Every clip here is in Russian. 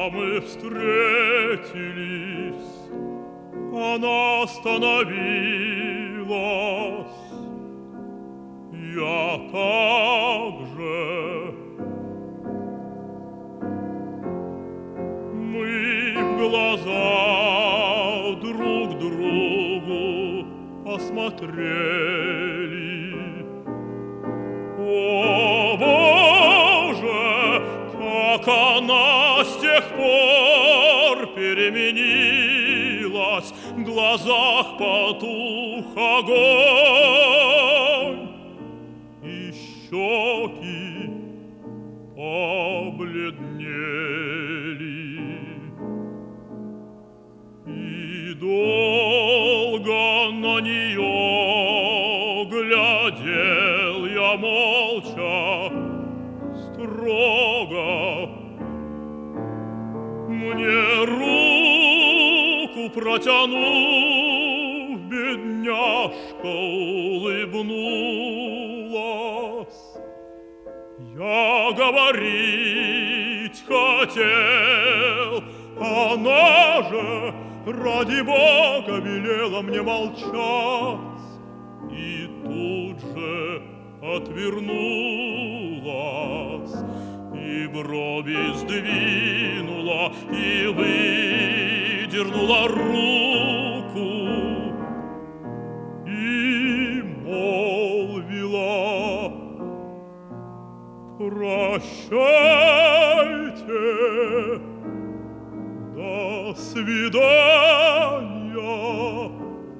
мы встретились, она остановилась. Я также. Мы в глаза друг другу посмотрели. О, Боже, как она с тех пор переменилась, в глазах потух огонь, и щеки побледнели. И долго на нее глядел я молча, строго. Мне руку протянув, бедняжка улыбнулась. Я говорить хотел, она же ради Бога велела мне молчать. И тут же отвернулась, и брови сдвинула, и выдернула руку, и молвила: прощайте, до свидания.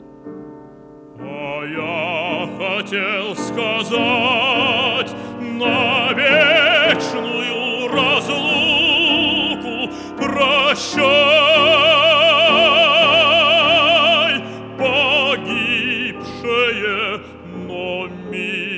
А я хотел сказать на вечную разлуку: прощай, погибшее, но милое.